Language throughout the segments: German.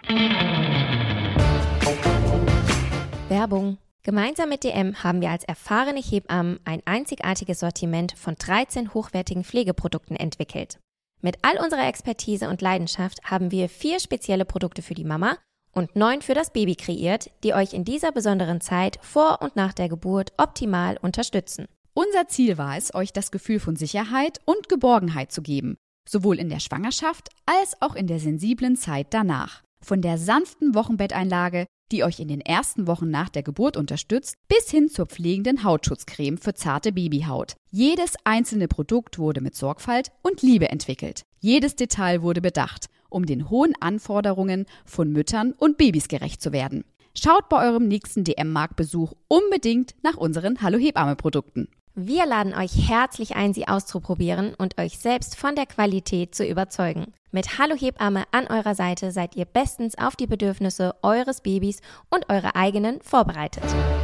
Werbung. Gemeinsam mit DM haben wir als erfahrene Hebammen ein einzigartiges Sortiment von 13 hochwertigen Pflegeprodukten entwickelt. Mit all unserer Expertise und Leidenschaft haben wir 4 spezielle Produkte für die Mama und 9 für das Baby kreiert, die euch in dieser besonderen Zeit vor und nach der Geburt optimal unterstützen. Unser Ziel war es, euch das Gefühl von Sicherheit und Geborgenheit zu geben, sowohl in der Schwangerschaft als auch in der sensiblen Zeit danach. Von der sanften Wochenbetteinlage, die euch in den ersten Wochen nach der Geburt unterstützt, bis hin zur pflegenden Hautschutzcreme für zarte Babyhaut. Jedes einzelne Produkt wurde mit Sorgfalt und Liebe entwickelt. Jedes Detail wurde bedacht, um den hohen Anforderungen von Müttern und Babys gerecht zu werden. Schaut bei eurem nächsten DM-Marktbesuch unbedingt nach unseren Hallo Hebamme-Produkten. Wir laden euch herzlich ein, sie auszuprobieren und euch selbst von der Qualität zu überzeugen. Mit Hallo Hebamme an eurer Seite seid ihr bestens auf die Bedürfnisse eures Babys und eure eigenen vorbereitet.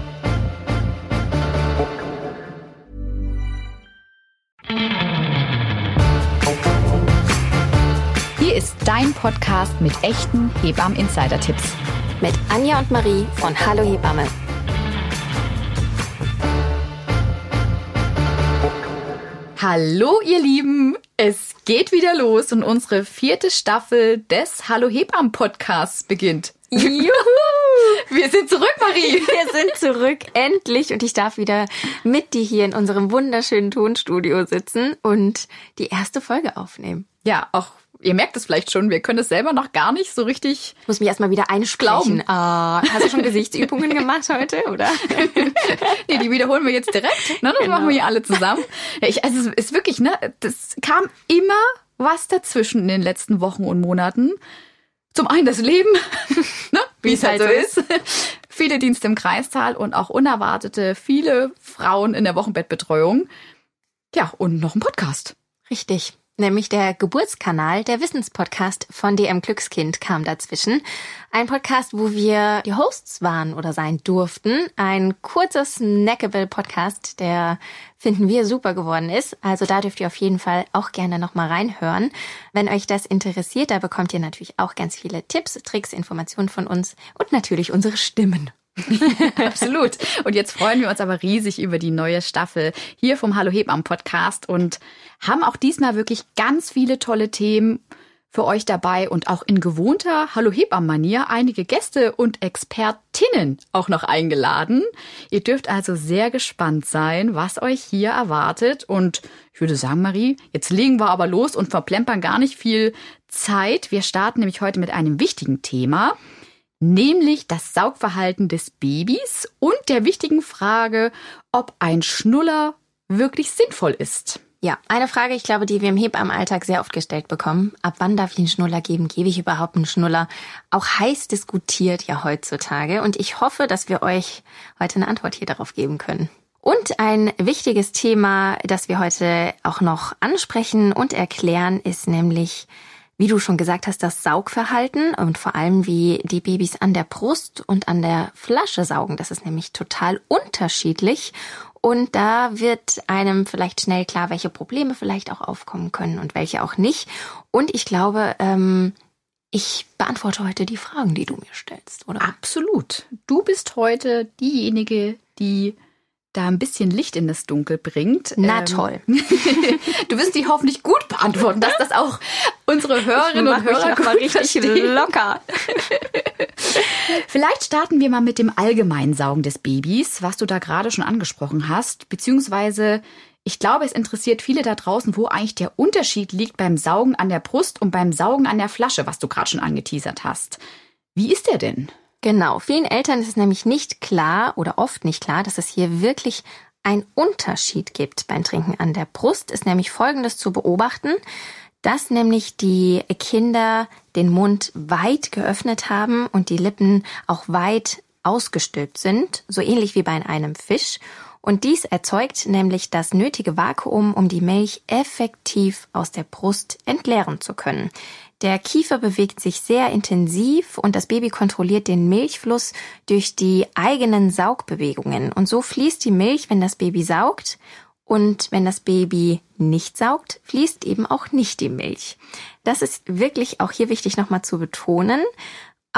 Hier ist dein Podcast mit echten Hebammen-Insider-Tipps. Mit Anja und Marie von Hallo Hebamme. Hallo ihr Lieben, es geht wieder los und unsere 4. Staffel des Hallo Hebammen Podcasts beginnt. Juhu! Wir sind zurück, Marie. Wir sind zurück, endlich. Und ich darf wieder mit dir hier in unserem wunderschönen Tonstudio sitzen und die erste Folge aufnehmen. Ja, auch ihr merkt es vielleicht schon, wir können es selber noch gar nicht so richtig. Ich muss mich erstmal wieder einsprechen. Hast du schon Gesichtsübungen gemacht heute, oder? Nee, die wiederholen wir jetzt direkt. Ne? Das machen wir hier alle zusammen. Ja, also es ist wirklich, ne, das kam immer was dazwischen in den letzten Wochen und Monaten. Zum einen das Leben, ne, wie es halt so ist. Viele Dienste im Kreissaal und auch unerwartete viele Frauen in der Wochenbettbetreuung. Ja, und noch ein Podcast. Richtig. Nämlich der Geburtskanal, der Wissenspodcast von DM Glückskind kam dazwischen. Ein Podcast, wo wir die Hosts waren oder sein durften. Ein kurzer Snackable-Podcast, der, finden wir, super geworden ist. Also da dürft ihr auf jeden Fall auch gerne nochmal reinhören. Wenn euch das interessiert, da bekommt ihr natürlich auch ganz viele Tipps, Tricks, Informationen von uns und natürlich unsere Stimmen. Absolut. Und jetzt freuen wir uns aber riesig über die neue Staffel hier vom Hallo Hebammen Podcast und haben auch diesmal wirklich ganz viele tolle Themen für euch dabei und auch in gewohnter Hallo Hebammen-Manier einige Gäste und Expertinnen auch noch eingeladen. Ihr dürft also sehr gespannt sein, was euch hier erwartet. Und ich würde sagen, Marie, jetzt legen wir aber los und verplempern gar nicht viel Zeit. Wir starten nämlich heute mit einem wichtigen Thema, nämlich das Saugverhalten des Babys und der wichtigen Frage, ob ein Schnuller wirklich sinnvoll ist. Ja, eine Frage, ich glaube, die wir im Hebammenalltag sehr oft gestellt bekommen. Ab wann darf ich einen Schnuller geben? Gebe ich überhaupt einen Schnuller? Auch heiß diskutiert ja heutzutage. Und ich hoffe, dass wir euch heute eine Antwort hier darauf geben können. Und ein wichtiges Thema, das wir heute auch noch ansprechen und erklären, ist nämlich, wie du schon gesagt hast, das Saugverhalten und vor allem, wie die Babys an der Brust und an der Flasche saugen. Das ist nämlich total unterschiedlich. Und da wird einem vielleicht schnell klar, welche Probleme vielleicht auch aufkommen können und welche auch nicht. Und ich glaube, ich beantworte heute die Fragen, die du mir stellst, oder? Absolut. Du bist heute diejenige, die da ein bisschen Licht in das Dunkel bringt. Na toll. Du wirst die hoffentlich gut beantworten, dass das auch unsere Hörerinnen und Hörer mal richtig locker. Vielleicht starten wir mal mit dem Allgemeinsaugen des Babys, was du da gerade schon angesprochen hast. Beziehungsweise, ich glaube, es interessiert viele da draußen, wo eigentlich der Unterschied liegt beim Saugen an der Brust und beim Saugen an der Flasche, was du gerade schon angeteasert hast. Wie ist der denn? Genau, vielen Eltern ist es nämlich nicht klar oder oft nicht klar, dass es hier wirklich einen Unterschied gibt beim Trinken an der Brust. Ist nämlich Folgendes zu beobachten, dass nämlich die Kinder den Mund weit geöffnet haben und die Lippen auch weit ausgestülpt sind, so ähnlich wie bei einem Fisch. Und dies erzeugt nämlich das nötige Vakuum, um die Milch effektiv aus der Brust entleeren zu können. Der Kiefer bewegt sich sehr intensiv und das Baby kontrolliert den Milchfluss durch die eigenen Saugbewegungen. Und so fließt die Milch, wenn das Baby saugt. Und wenn das Baby nicht saugt, fließt eben auch nicht die Milch. Das ist wirklich auch hier wichtig nochmal zu betonen.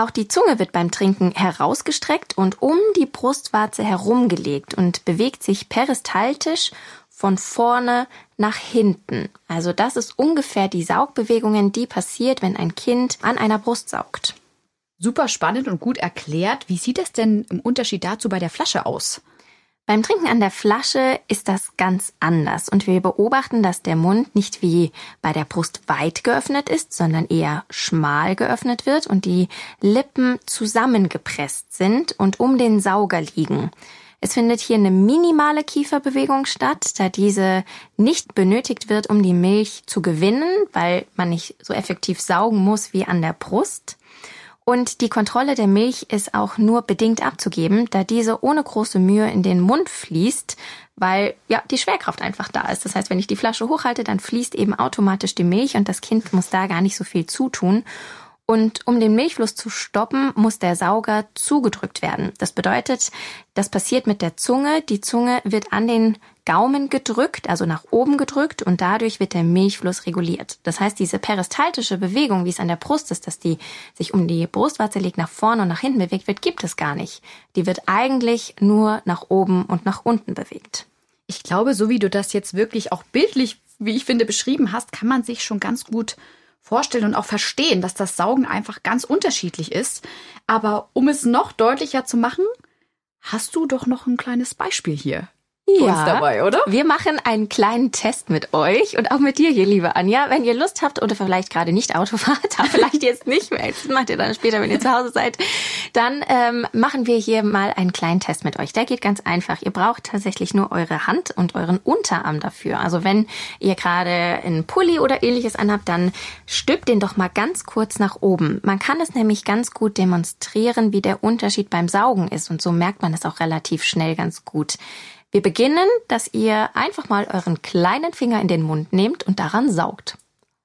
Auch die Zunge wird beim Trinken herausgestreckt und um die Brustwarze herumgelegt und bewegt sich peristaltisch von vorne nach hinten. Also das ist ungefähr die Saugbewegungen, die passiert, wenn ein Kind an einer Brust saugt. Super spannend und gut erklärt. Wie sieht es denn im Unterschied dazu bei der Flasche aus? Beim Trinken an der Flasche ist das ganz anders und wir beobachten, dass der Mund nicht wie bei der Brust weit geöffnet ist, sondern eher schmal geöffnet wird und die Lippen zusammengepresst sind und um den Sauger liegen. Es findet hier eine minimale Kieferbewegung statt, da diese nicht benötigt wird, um die Milch zu gewinnen, weil man nicht so effektiv saugen muss wie an der Brust. Und die Kontrolle der Milch ist auch nur bedingt abzugeben, da diese ohne große Mühe in den Mund fließt, weil ja die Schwerkraft einfach da ist. Das heißt, wenn ich die Flasche hochhalte, dann fließt eben automatisch die Milch und das Kind muss da gar nicht so viel zutun. Und um den Milchfluss zu stoppen, muss der Sauger zugedrückt werden. Das bedeutet, das passiert mit der Zunge. Die Zunge wird an den Gaumen gedrückt, also nach oben gedrückt und dadurch wird der Milchfluss reguliert. Das heißt, diese peristaltische Bewegung, wie es an der Brust ist, dass die sich um die Brustwarze legt, nach vorne und nach hinten bewegt wird, gibt es gar nicht. Die wird eigentlich nur nach oben und nach unten bewegt. Ich glaube, so wie du das jetzt wirklich auch bildlich, wie ich finde, beschrieben hast, kann man sich schon ganz gut vorstellen und auch verstehen, dass das Saugen einfach ganz unterschiedlich ist. Aber um es noch deutlicher zu machen, hast du doch noch ein kleines Beispiel hier für uns dabei, oder? Wir machen einen kleinen Test mit euch und auch mit dir hier, liebe Anja. Wenn ihr Lust habt oder vielleicht gerade nicht Auto fahrt, aber vielleicht jetzt nicht mehr, das macht ihr dann später, wenn ihr zu Hause seid, dann machen wir hier mal einen kleinen Test mit euch. Der geht ganz einfach. Ihr braucht tatsächlich nur eure Hand und euren Unterarm dafür. Also wenn ihr gerade einen Pulli oder ähnliches anhabt, dann stülpt den doch mal ganz kurz nach oben. Man kann es nämlich ganz gut demonstrieren, wie der Unterschied beim Saugen ist und so merkt man es auch relativ schnell ganz gut. Wir beginnen, dass ihr einfach mal euren kleinen Finger in den Mund nehmt und daran saugt.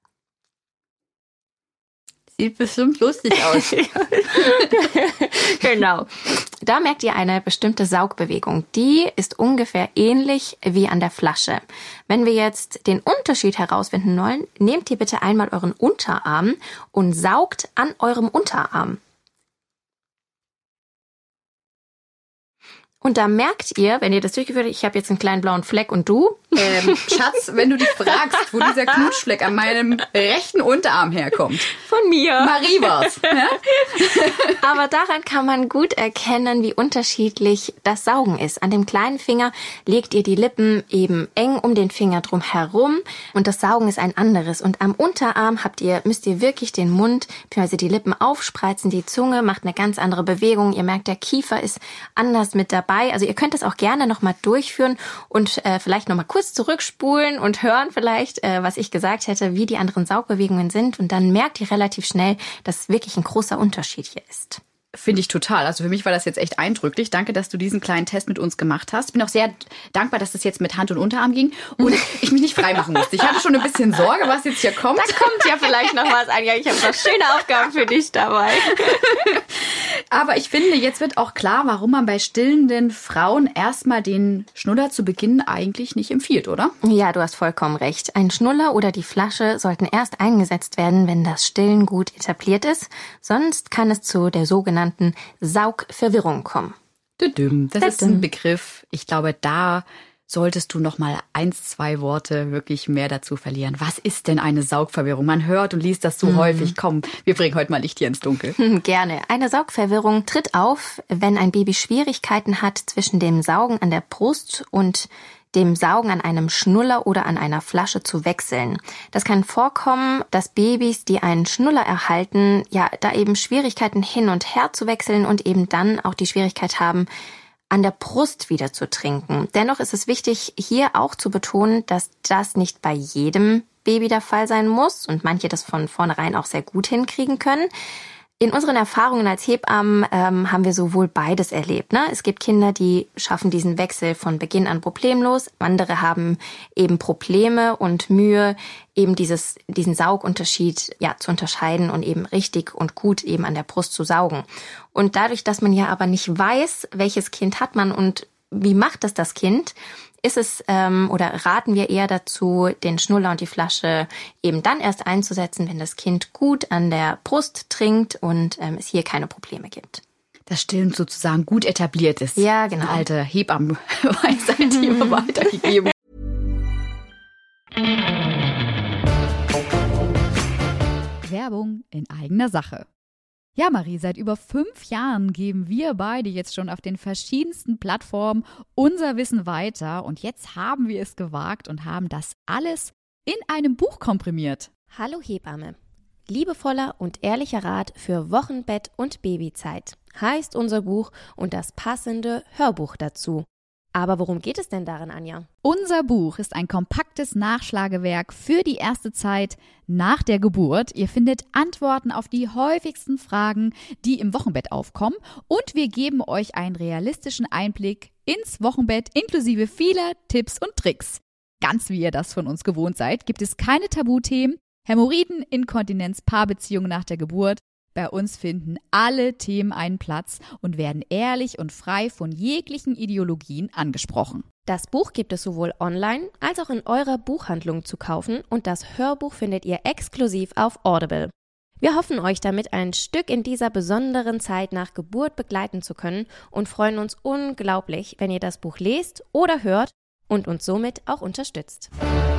Sieht bestimmt lustig aus. Genau. Da merkt ihr eine bestimmte Saugbewegung. Die ist ungefähr ähnlich wie an der Flasche. Wenn wir jetzt den Unterschied herausfinden wollen, nehmt ihr bitte einmal euren Unterarm und saugt an eurem Unterarm. Und da merkt ihr, wenn ihr das durchgeführt habt, ich habe jetzt einen kleinen blauen Fleck und du? Schatz, wenn du dich fragst, wo dieser Knutschfleck an meinem rechten Unterarm herkommt. Von mir. Marie war's. Ja? Aber daran kann man gut erkennen, wie unterschiedlich das Saugen ist. An dem kleinen Finger legt ihr die Lippen eben eng um den Finger drum herum und das Saugen ist ein anderes. Und am Unterarm müsst ihr wirklich den Mund, beziehungsweise die Lippen aufspreizen, die Zunge macht eine ganz andere Bewegung. Ihr merkt, der Kiefer ist anders mit dabei. Also ihr könnt das auch gerne nochmal durchführen und vielleicht nochmal kurz zurückspulen und hören vielleicht, was ich gesagt hätte, wie die anderen Saugbewegungen sind. Und dann merkt ihr relativ schnell, dass es wirklich ein großer Unterschied hier ist. Finde ich total. Also für mich war das jetzt echt eindrücklich. Danke, dass du diesen kleinen Test mit uns gemacht hast. Bin auch sehr dankbar, dass das jetzt mit Hand und Unterarm ging und ich mich nicht freimachen musste. Ich hatte schon ein bisschen Sorge, was jetzt hier kommt. Da kommt ja vielleicht noch was, Anja. Ich habe noch schöne Aufgaben für dich dabei. Aber ich finde, jetzt wird auch klar, warum man bei stillenden Frauen erstmal den Schnuller zu Beginn eigentlich nicht empfiehlt, oder? Ja, du hast vollkommen recht. Ein Schnuller oder die Flasche sollten erst eingesetzt werden, wenn das Stillen gut etabliert ist. Sonst kann es zu der sogenannten Saugverwirrung kommen. Das ist ein Begriff. Ich glaube, da solltest du noch mal 1-2 Worte wirklich mehr dazu verlieren. Was ist denn eine Saugverwirrung? Man hört und liest das so häufig. Komm, wir bringen heute mal Licht hier ins Dunkel. Gerne. Eine Saugverwirrung tritt auf, wenn ein Baby Schwierigkeiten hat zwischen dem Saugen an der Brust und dem Saugen an einem Schnuller oder an einer Flasche zu wechseln. Das kann vorkommen, dass Babys, die einen Schnuller erhalten, ja, da eben Schwierigkeiten hin und her zu wechseln und eben dann auch die Schwierigkeit haben, an der Brust wieder zu trinken. Dennoch ist es wichtig, hier auch zu betonen, dass das nicht bei jedem Baby der Fall sein muss und manche das von vornherein auch sehr gut hinkriegen können. In unseren Erfahrungen als Hebammen haben wir sowohl beides erlebt. Ne? Es gibt Kinder, die schaffen diesen Wechsel von Beginn an problemlos. Andere haben eben Probleme und Mühe, eben diesen Saugunterschied zu unterscheiden und eben richtig und gut eben an der Brust zu saugen. Und dadurch, dass man ja aber nicht weiß, welches Kind hat man und wie macht das Kind? Ist es oder raten wir eher dazu, den Schnuller und die Flasche eben dann erst einzusetzen, wenn das Kind gut an der Brust trinkt und es hier keine Probleme gibt? Das stillen sozusagen gut etabliert ist. Ja, genau. Eine alte Hebammenweisheit, die immer weitergegeben. Werbung in eigener Sache. Ja, Marie, seit über 5 Jahren geben wir beide jetzt schon auf den verschiedensten Plattformen unser Wissen weiter. Und jetzt haben wir es gewagt und haben das alles in einem Buch komprimiert. Hallo Hebamme. Liebevoller und ehrlicher Rat für Wochenbett und Babyzeit heißt unser Buch und das passende Hörbuch dazu. Aber worum geht es denn darin, Anja? Unser Buch ist ein kompaktes Nachschlagewerk für die erste Zeit nach der Geburt. Ihr findet Antworten auf die häufigsten Fragen, die im Wochenbett aufkommen. Und wir geben euch einen realistischen Einblick ins Wochenbett inklusive vieler Tipps und Tricks. Ganz wie ihr das von uns gewohnt seid, gibt es keine Tabuthemen, Hämorrhoiden, Inkontinenz, Paarbeziehungen nach der Geburt. Bei uns finden alle Themen einen Platz und werden ehrlich und frei von jeglichen Ideologien angesprochen. Das Buch gibt es sowohl online als auch in eurer Buchhandlung zu kaufen und das Hörbuch findet ihr exklusiv auf Audible. Wir hoffen, euch damit ein Stück in dieser besonderen Zeit nach Geburt begleiten zu können und freuen uns unglaublich, wenn ihr das Buch lest oder hört und uns somit auch unterstützt.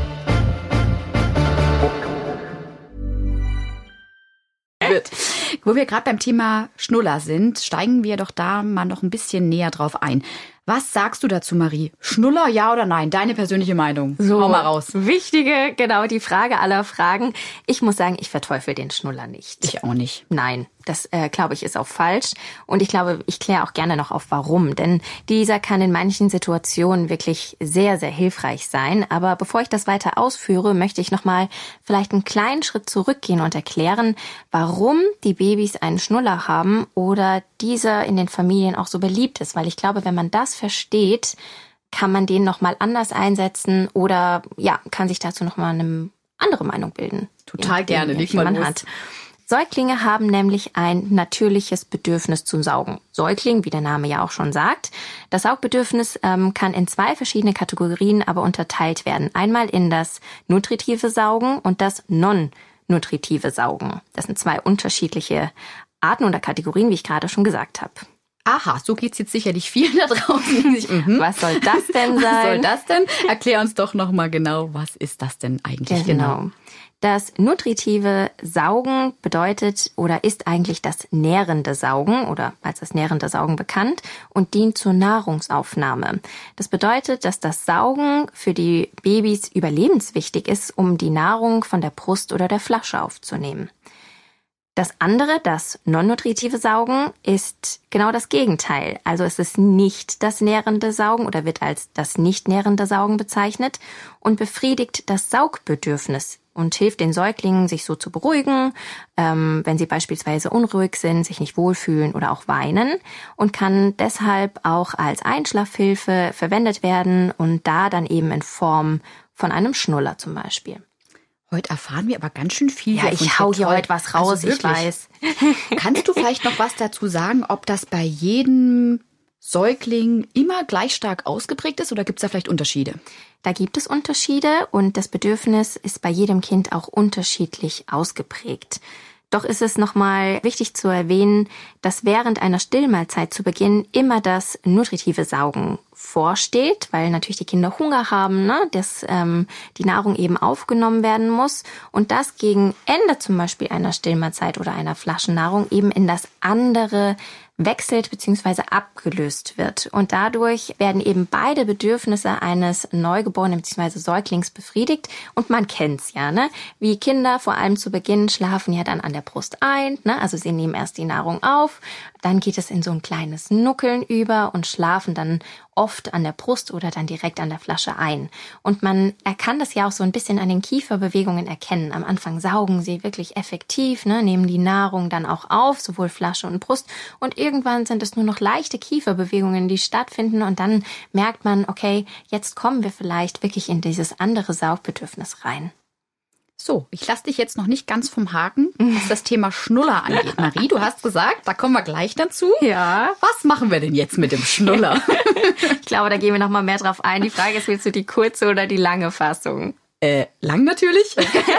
Wo wir gerade beim Thema Schnuller sind, steigen wir doch da mal noch ein bisschen näher drauf ein. Was sagst du dazu, Marie? Schnuller, ja oder nein? Deine persönliche Meinung. So, hau mal raus. Wichtige, genau, die Frage aller Fragen. Ich muss sagen, ich verteufel den Schnuller nicht. Ich auch nicht. Nein, das glaube ich ist auch falsch. Und ich glaube, ich kläre auch gerne noch auf warum. Denn dieser kann in manchen Situationen wirklich sehr, sehr hilfreich sein. Aber bevor ich das weiter ausführe, möchte ich nochmal vielleicht einen kleinen Schritt zurückgehen und erklären, warum die Babys einen Schnuller haben oder dieser in den Familien auch so beliebt ist. Weil ich glaube, wenn man das versteht, kann man den nochmal anders einsetzen oder ja, kann sich dazu nochmal eine andere Meinung bilden. Total gerne, leg mal los. Hat. Säuglinge haben nämlich ein natürliches Bedürfnis zum Saugen. Säugling, wie der Name ja auch schon sagt. Das Saugbedürfnis kann in 2 verschiedene Kategorien aber unterteilt werden. Einmal in das nutritive Saugen und das non-nutritive Saugen. Das sind 2 unterschiedliche Arten oder Kategorien, wie ich gerade schon gesagt habe. Aha, so geht's jetzt sicherlich vielen da draußen. Was soll das denn sein? Was soll das denn? Erklär uns doch nochmal genau, was ist das denn eigentlich genau? Das nutritive Saugen bedeutet oder ist eigentlich das nährende Saugen oder als das nährende Saugen bekannt und dient zur Nahrungsaufnahme. Das bedeutet, dass das Saugen für die Babys überlebenswichtig ist, um die Nahrung von der Brust oder der Flasche aufzunehmen. Das andere, das non-nutritive Saugen, ist genau das Gegenteil. Also es ist nicht das nährende Saugen oder wird als das nicht nährende Saugen bezeichnet und befriedigt das Saugbedürfnis und hilft den Säuglingen, sich so zu beruhigen, wenn sie beispielsweise unruhig sind, sich nicht wohlfühlen oder auch weinen und kann deshalb auch als Einschlafhilfe verwendet werden und da dann eben in Form von einem Schnuller zum Beispiel. Heute erfahren wir aber ganz schön viel. Ja, ich hau hier heute was raus, also ich weiß. Kannst du vielleicht noch was dazu sagen, ob das bei jedem Säugling immer gleich stark ausgeprägt ist oder gibt es da vielleicht Unterschiede? Da gibt es Unterschiede und das Bedürfnis ist bei jedem Kind auch unterschiedlich ausgeprägt. Doch ist es nochmal wichtig zu erwähnen, dass während einer Stillmahlzeit zu Beginn immer das nutritive Saugen vorsteht, weil natürlich die Kinder Hunger haben, ne, dass die Nahrung eben aufgenommen werden muss und das gegen Ende zum Beispiel einer Stillmahlzeit oder einer Flaschennahrung eben in das andere wechselt bzw. abgelöst wird. Und dadurch werden eben beide Bedürfnisse eines Neugeborenen bzw. Säuglings befriedigt. Und man kennt's ja, ne? Wie Kinder vor allem zu Beginn schlafen ja dann an der Brust ein, ne? Also sie nehmen erst die Nahrung auf, dann geht es in so ein kleines Nuckeln über und schlafen dann oft an der Brust oder dann direkt an der Flasche ein. Und man kann das ja auch so ein bisschen an den Kieferbewegungen erkennen. Am Anfang saugen sie wirklich effektiv, ne, nehmen die Nahrung dann auch auf, sowohl Flasche und Brust. Und irgendwann sind es nur noch leichte Kieferbewegungen, die stattfinden. Und dann merkt man, okay, jetzt kommen wir vielleicht wirklich in dieses andere Saugbedürfnis rein. So, ich lasse dich jetzt noch nicht ganz vom Haken, was das Thema Schnuller angeht. Marie, du hast gesagt, da kommen wir gleich dazu. Ja. Was machen wir denn jetzt mit dem Schnuller? Ich glaube, da gehen wir noch mal mehr drauf ein. Die Frage ist, willst du die kurze oder die lange Fassung? Lang natürlich.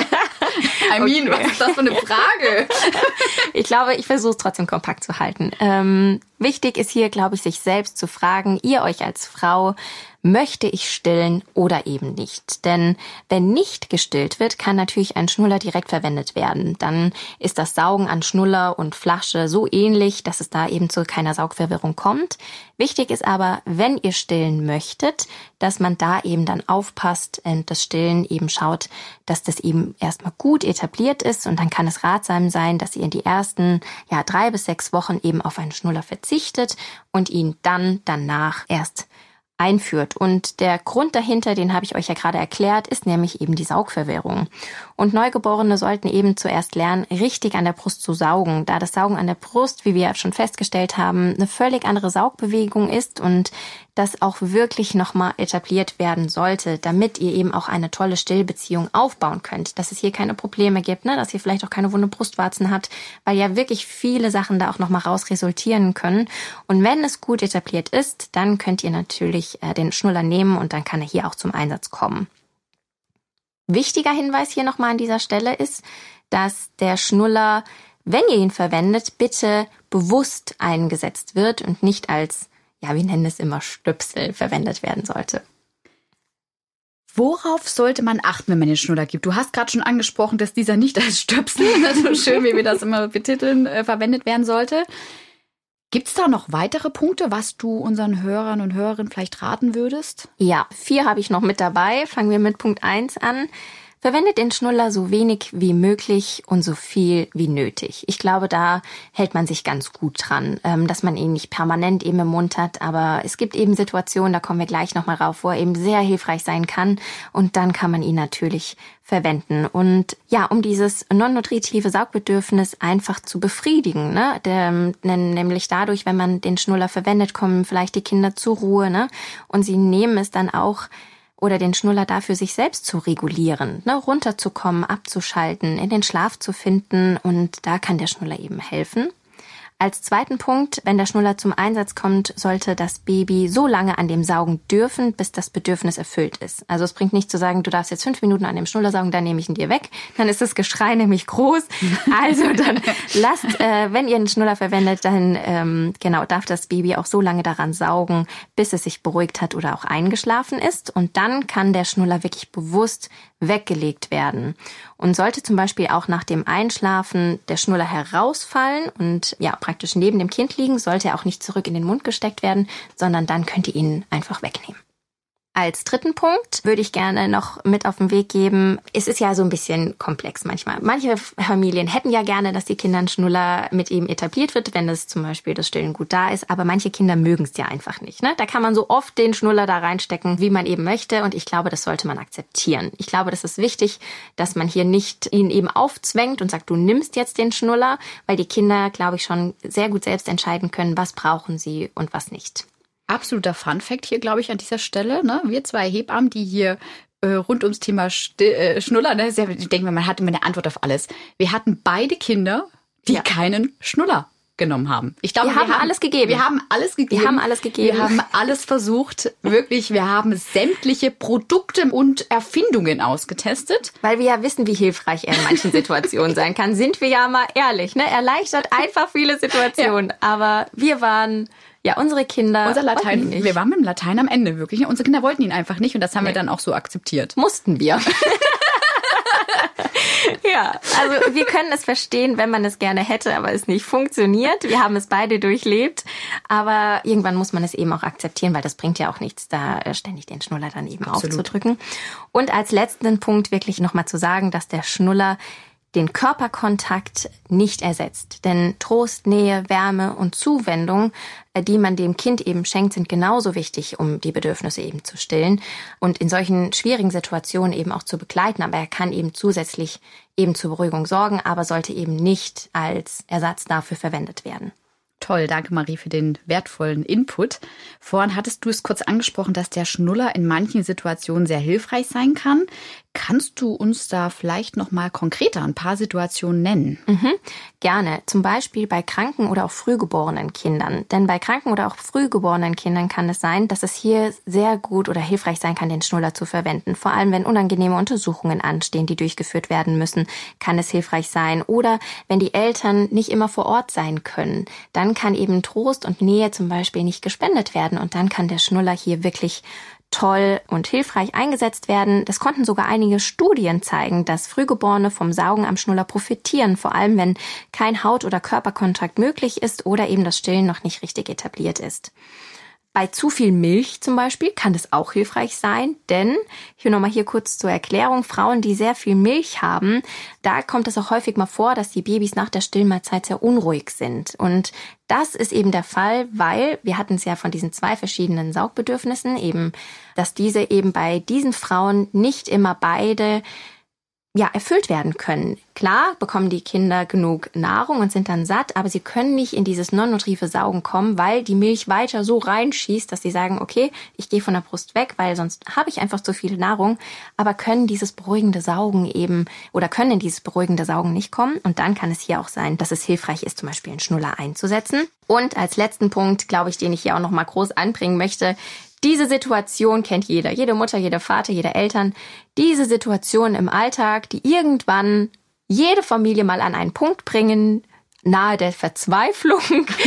I mean, was ist das für eine Frage? Ich glaube, ich versuche es trotzdem kompakt zu halten. Wichtig ist hier, glaube ich, sich selbst zu fragen, ihr euch als Frau, möchte ich stillen oder eben nicht? Denn wenn nicht gestillt wird, kann natürlich ein Schnuller direkt verwendet werden. Dann ist das Saugen an Schnuller und Flasche so ähnlich, dass es da eben zu keiner Saugverwirrung kommt. Wichtig ist aber, wenn ihr stillen möchtet, dass man da eben dann aufpasst und das Stillen eben schaut, dass das eben erstmal gut etabliert ist, und dann kann es ratsam sein, dass ihr in die ersten 3 bis 6 Wochen eben auf einen Schnuller verzichtet und ihn dann danach erst einführt. Und der Grund dahinter, den habe ich euch ja gerade erklärt, ist nämlich eben die Saugverwirrung. Und Neugeborene sollten eben zuerst lernen, richtig an der Brust zu saugen, da das Saugen an der Brust, wie wir ja schon festgestellt haben, eine völlig andere Saugbewegung ist und das auch wirklich nochmal etabliert werden sollte, damit ihr eben auch eine tolle Stillbeziehung aufbauen könnt, dass es hier keine Probleme gibt, ne? Dass ihr vielleicht auch keine wunde Brustwarzen habt, weil ja wirklich viele Sachen da auch nochmal raus resultieren können. Und wenn es gut etabliert ist, dann könnt ihr natürlich den Schnuller nehmen und dann kann er hier auch zum Einsatz kommen. Wichtiger Hinweis hier nochmal an dieser Stelle ist, dass der Schnuller, wenn ihr ihn verwendet, bitte bewusst eingesetzt wird und nicht als, wir nennen es immer Stöpsel, verwendet werden sollte. Worauf sollte man achten, wenn man den Schnuller gibt? Du hast gerade schon angesprochen, dass dieser nicht als Stöpsel, so schön wie wir das immer betiteln, verwendet werden sollte. Gibt es da noch weitere Punkte, was du unseren Hörern und Hörerinnen vielleicht raten würdest? Ja, 4 habe ich noch mit dabei. Fangen wir mit Punkt 1 an. Verwendet den Schnuller so wenig wie möglich und so viel wie nötig. Ich glaube, da hält man sich ganz gut dran, dass man ihn nicht permanent eben im Mund hat. Aber es gibt eben Situationen, da kommen wir gleich nochmal rauf, wo er eben sehr hilfreich sein kann. Und dann kann man ihn natürlich verwenden. Und um dieses non-nutritive Saugbedürfnis einfach zu befriedigen, ne? Nämlich dadurch, wenn man den Schnuller verwendet, kommen vielleicht die Kinder zur Ruhe, ne? Und sie nehmen es dann auch, oder den Schnuller dafür, sich selbst zu regulieren, ne, runterzukommen, abzuschalten, in den Schlaf zu finden, und da kann der Schnuller eben helfen. Als zweiten Punkt, wenn der Schnuller zum Einsatz kommt, sollte das Baby so lange an dem saugen dürfen, bis das Bedürfnis erfüllt ist. Also es bringt nicht zu sagen, du darfst jetzt 5 Minuten an dem Schnuller saugen, dann nehme ich ihn dir weg. Dann ist das Geschrei nämlich groß. Also dann lasst, wenn ihr einen Schnuller verwendet, dann darf das Baby auch so lange daran saugen, bis es sich beruhigt hat oder auch eingeschlafen ist. Und dann kann der Schnuller wirklich bewusst weggelegt werden. Und sollte zum Beispiel auch nach dem Einschlafen der Schnuller herausfallen und praktisch neben dem Kind liegen, sollte er auch nicht zurück in den Mund gesteckt werden, sondern dann könnt ihr ihn einfach wegnehmen. Als dritten Punkt würde ich gerne noch mit auf den Weg geben, es ist ja so ein bisschen komplex manchmal. Manche Familien hätten ja gerne, dass die Kinder ein Schnuller mit ihm etabliert wird, wenn das zum Beispiel das Stillen gut da ist, aber manche Kinder mögen es ja einfach nicht, ne? Da kann man so oft den Schnuller da reinstecken, wie man eben möchte, und ich glaube, das sollte man akzeptieren. Ich glaube, das ist wichtig, dass man hier nicht ihn eben aufzwängt und sagt, du nimmst jetzt den Schnuller, weil die Kinder, glaube ich, schon sehr gut selbst entscheiden können, was brauchen sie und was nicht. Absoluter Funfact hier, glaube ich, an dieser Stelle. Ne? Wir 2 Hebammen, die hier rund ums Thema Schnuller, ne? Ich denke, man hat immer eine Antwort auf alles. Wir hatten beide Kinder, die keinen Schnuller genommen haben. Ich glaube, wir haben alles gegeben. Wir haben alles gegeben. Wir haben alles versucht. Wirklich, wir haben sämtliche Produkte und Erfindungen ausgetestet. Weil wir ja wissen, wie hilfreich er in manchen Situationen sein kann. Sind wir ja mal ehrlich, ne? Erleichtert einfach viele Situationen. Ja. Aber wir waren... unsere Kinder. Unser Latein, wir waren mit dem Latein am Ende wirklich. Unsere Kinder wollten ihn einfach nicht, und das haben wir dann auch so akzeptiert. Mussten wir. Also wir können es verstehen, wenn man es gerne hätte, aber es nicht funktioniert. Wir haben es beide durchlebt, aber irgendwann muss man es eben auch akzeptieren, weil das bringt ja auch nichts, da ständig den Schnuller dann eben aufzudrücken. Und als letzten Punkt wirklich nochmal zu sagen, dass der Schnuller den Körperkontakt nicht ersetzt. Denn Trost, Nähe, Wärme und Zuwendung, die man dem Kind eben schenkt, sind genauso wichtig, um die Bedürfnisse eben zu stillen und in solchen schwierigen Situationen eben auch zu begleiten. Aber er kann eben zusätzlich eben zur Beruhigung sorgen, aber sollte eben nicht als Ersatz dafür verwendet werden. Toll, danke Marie für den wertvollen Input. Vorhin hattest du es kurz angesprochen, dass der Schnuller in manchen Situationen sehr hilfreich sein kann. Kannst du uns da vielleicht noch mal konkreter ein paar Situationen nennen? Gerne. Zum Beispiel bei kranken oder auch frühgeborenen Kindern. Denn bei kranken oder auch frühgeborenen Kindern kann es sein, dass es hier sehr gut oder hilfreich sein kann, den Schnuller zu verwenden. Vor allem, wenn unangenehme Untersuchungen anstehen, die durchgeführt werden müssen, kann es hilfreich sein. Oder wenn die Eltern nicht immer vor Ort sein können, dann kann eben Trost und Nähe zum Beispiel nicht gespendet werden. Und dann kann der Schnuller hier wirklich toll und hilfreich eingesetzt werden. Das konnten sogar einige Studien zeigen, dass Frühgeborene vom Saugen am Schnuller profitieren, vor allem wenn kein Haut- oder Körperkontakt möglich ist oder eben das Stillen noch nicht richtig etabliert ist. Bei zu viel Milch zum Beispiel kann es auch hilfreich sein, denn, hier kurz zur Erklärung, Frauen, die sehr viel Milch haben, da kommt es auch häufig mal vor, dass die Babys nach der Stillmahlzeit sehr unruhig sind. Und das ist eben der Fall, weil wir hatten es ja von diesen 2 verschiedenen Saugbedürfnissen, eben, dass diese eben bei diesen Frauen nicht immer beide erfüllt werden können. Klar bekommen die Kinder genug Nahrung und sind dann satt, aber sie können nicht in dieses non-nutritive Saugen kommen, weil die Milch weiter so reinschießt, dass sie sagen, okay, ich gehe von der Brust weg, weil sonst habe ich einfach zu viel Nahrung, aber können in dieses beruhigende Saugen nicht kommen. Und dann kann es hier auch sein, dass es hilfreich ist, zum Beispiel einen Schnuller einzusetzen. Und als letzten Punkt, glaube ich, den ich hier auch noch mal groß anbringen möchte, diese Situation kennt jeder, jede Mutter, jeder Vater, jede Eltern. Diese Situation im Alltag, die irgendwann jede Familie mal an einen Punkt bringen, nahe der Verzweiflung,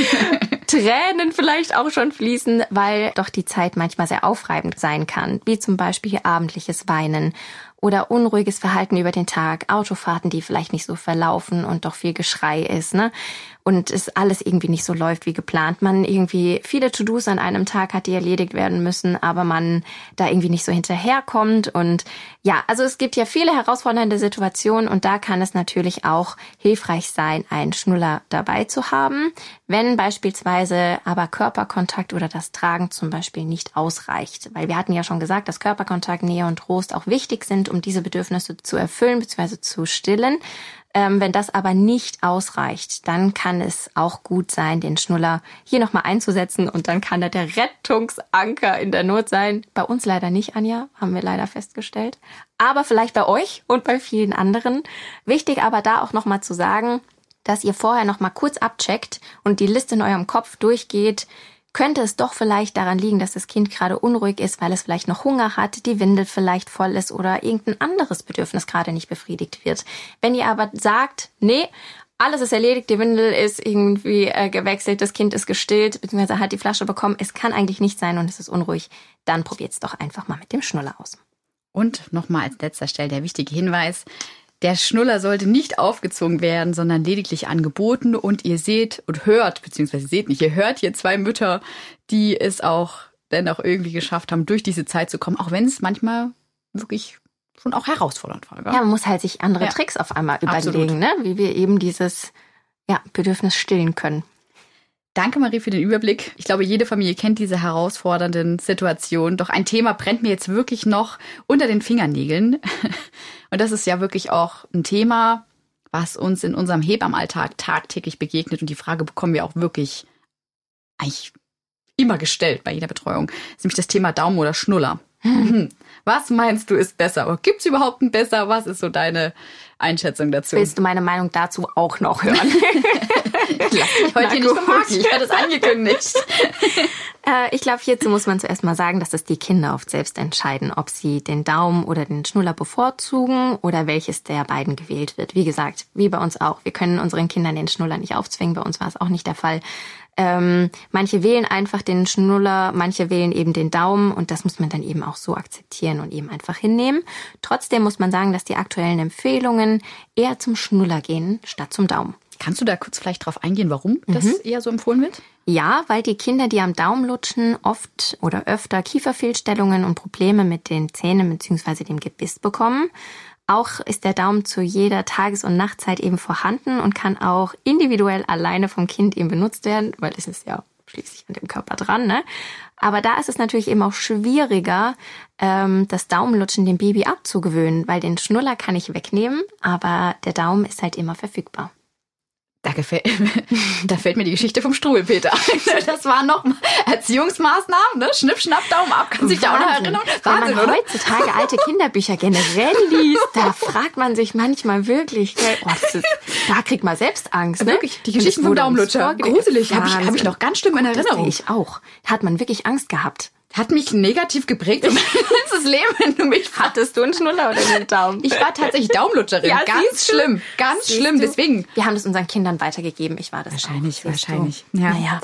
Tränen vielleicht auch schon fließen, weil doch die Zeit manchmal sehr aufreibend sein kann, wie zum Beispiel abendliches Weinen oder unruhiges Verhalten über den Tag, Autofahrten, die vielleicht nicht so verlaufen und doch viel Geschrei ist, ne? Und es alles irgendwie nicht so läuft wie geplant. Man irgendwie viele To-Dos an einem Tag hat, die erledigt werden müssen, aber man da irgendwie nicht so hinterherkommt. Und ja, also es gibt ja viele herausfordernde Situationen und da kann es natürlich auch hilfreich sein, einen Schnuller dabei zu haben, wenn beispielsweise aber Körperkontakt oder das Tragen zum Beispiel nicht ausreicht. Weil wir hatten ja schon gesagt, dass Körperkontakt, Nähe und Trost auch wichtig sind, um diese Bedürfnisse zu erfüllen bzw. zu stillen. Wenn das aber nicht ausreicht, dann kann es auch gut sein, den Schnuller hier nochmal einzusetzen und dann kann er der Rettungsanker in der Not sein. Bei uns leider nicht, Anja, haben wir leider festgestellt. Aber vielleicht bei euch und bei vielen anderen. Wichtig aber da auch nochmal zu sagen, dass ihr vorher nochmal kurz abcheckt und die Liste in eurem Kopf durchgeht. Könnte es doch vielleicht daran liegen, dass das Kind gerade unruhig ist, weil es vielleicht noch Hunger hat, die Windel vielleicht voll ist oder irgendein anderes Bedürfnis gerade nicht befriedigt wird. Wenn ihr aber sagt, nee, alles ist erledigt, die Windel ist irgendwie gewechselt, das Kind ist gestillt, beziehungsweise hat die Flasche bekommen, es kann eigentlich nicht sein und es ist unruhig, dann probiert es doch einfach mal mit dem Schnuller aus. Und nochmal als letzter Stelle der wichtige Hinweis: Der Schnuller sollte nicht aufgezogen werden, sondern lediglich angeboten. Und ihr seht und hört, beziehungsweise seht nicht, ihr hört hier 2 Mütter, die es auch dennoch irgendwie geschafft haben, durch diese Zeit zu kommen, auch wenn es manchmal wirklich schon auch herausfordernd war. Gell? Ja, man muss halt sich andere Tricks auf einmal überlegen, ne? Wie wir eben dieses Bedürfnis stillen können. Danke, Marie, für den Überblick. Ich glaube, jede Familie kennt diese herausfordernden Situationen. Doch ein Thema brennt mir jetzt wirklich noch unter den Fingernägeln. Und das ist ja wirklich auch ein Thema, was uns in unserem Hebammenalltag tagtäglich begegnet. Und die Frage bekommen wir auch wirklich eigentlich immer gestellt bei jeder Betreuung. Das ist nämlich das Thema Daumen oder Schnuller. Was meinst du ist besser? Gibt es überhaupt ein besser? Was ist so deine Einschätzung dazu? Willst du meine Meinung dazu auch noch hören? Lass dich heute hier nicht vermarkten. Ich hatte es angekündigt. Ich glaube, hierzu muss man zuerst mal sagen, dass es die Kinder oft selbst entscheiden, ob sie den Daumen oder den Schnuller bevorzugen oder welches der beiden gewählt wird. Wie gesagt, wie bei uns auch. Wir können unseren Kindern den Schnuller nicht aufzwingen. Bei uns war es auch nicht der Fall. Manche wählen einfach den Schnuller, manche wählen eben den Daumen und das muss man dann eben auch so akzeptieren und eben einfach hinnehmen. Trotzdem muss man sagen, dass die aktuellen Empfehlungen eher zum Schnuller gehen statt zum Daumen. Kannst du da kurz vielleicht drauf eingehen, warum das eher so empfohlen wird? Ja, weil die Kinder, die am Daumen lutschen, oft oder öfter Kieferfehlstellungen und Probleme mit den Zähnen bzw. dem Gebiss bekommen. Auch ist der Daumen zu jeder Tages- und Nachtzeit eben vorhanden und kann auch individuell alleine vom Kind eben benutzt werden, weil es ist ja schließlich an dem Körper dran, ne? Aber da ist es natürlich eben auch schwieriger, das Daumenlutschen dem Baby abzugewöhnen, weil den Schnuller kann ich wegnehmen, aber der Daumen ist halt immer verfügbar. Da fällt mir die Geschichte vom Struwwelpeter ein. Das waren noch Erziehungsmaßnahmen, ne? Schnipp, schnapp, Daumen ab. Kann sich da auch noch erinnern? Wahnsinn, wenn man oder? Heutzutage alte Kinderbücher generell liest, da fragt man sich manchmal wirklich, da kriegt man selbst Angst. Ne? Wirklich, die Geschichten vom Daumenlutscher. Gruselig, hab ich noch ganz schlimm in Erinnerung. Das ich auch. Da hat man wirklich Angst gehabt. Hat mich negativ geprägt und mein ganzes Leben, wenn du mich hattest du einen Schnuller oder einen Daumen? Ich war tatsächlich Daumenlutscherin. Ja, ganz schlimm. Ganz schlimm. Deswegen. Wir haben das unseren Kindern weitergegeben. Ich war das wahrscheinlich. Ja. Naja.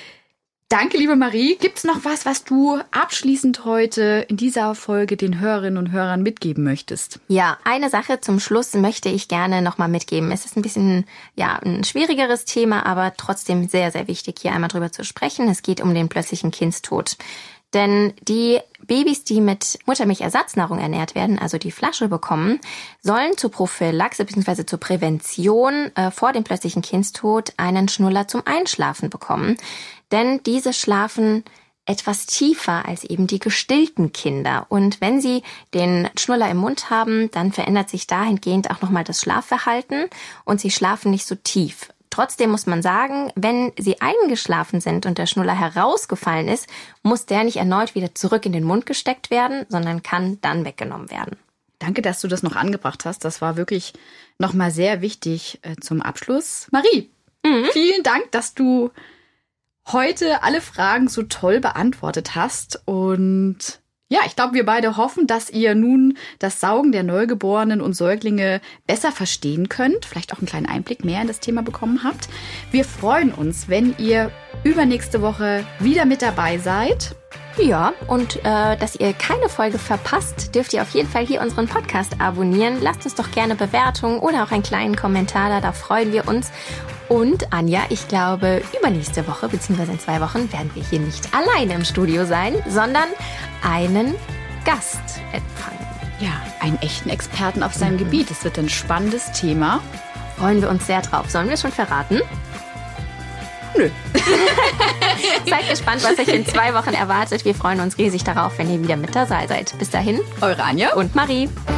Danke, liebe Marie. Gibt's noch was du abschließend heute in dieser Folge den Hörerinnen und Hörern mitgeben möchtest? Ja, eine Sache zum Schluss möchte ich gerne nochmal mitgeben. Es ist ein bisschen, ein schwierigeres Thema, aber trotzdem sehr, sehr wichtig, hier einmal drüber zu sprechen. Es geht um den plötzlichen Kindstod. Denn die Babys, die mit Muttermilchersatznahrung ernährt werden, also die Flasche bekommen, sollen zur Prophylaxe bzw. zur Prävention vor dem plötzlichen Kindstod einen Schnuller zum Einschlafen bekommen. Denn diese schlafen etwas tiefer als eben die gestillten Kinder. Und wenn sie den Schnuller im Mund haben, dann verändert sich dahingehend auch nochmal das Schlafverhalten und sie schlafen nicht so tief. Trotzdem muss man sagen, wenn sie eingeschlafen sind und der Schnuller herausgefallen ist, muss der nicht erneut wieder zurück in den Mund gesteckt werden, sondern kann dann weggenommen werden. Danke, dass du das noch angebracht hast. Das war wirklich nochmal sehr wichtig zum Abschluss. Marie, vielen Dank, dass du heute alle Fragen so toll beantwortet hast. Und ja, ich glaube, wir beide hoffen, dass ihr nun das Saugen der Neugeborenen und Säuglinge besser verstehen könnt. Vielleicht auch einen kleinen Einblick mehr in das Thema bekommen habt. Wir freuen uns, wenn ihr übernächste Woche wieder mit dabei seid. Ja, und dass ihr keine Folge verpasst, dürft ihr auf jeden Fall hier unseren Podcast abonnieren. Lasst uns doch gerne Bewertungen oder auch einen kleinen Kommentar da freuen wir uns. Und Anja, ich glaube, übernächste Woche bzw. in 2 Wochen werden wir hier nicht alleine im Studio sein, sondern einen Gast empfangen. Ja, einen echten Experten auf seinem Gebiet. Es wird ein spannendes Thema. Freuen wir uns sehr drauf. Sollen wir es schon verraten? Nö. Seid gespannt, was euch in 2 Wochen erwartet. Wir freuen uns riesig darauf, wenn ihr wieder mit dabei seid. Bis dahin, eure Anja und Marie.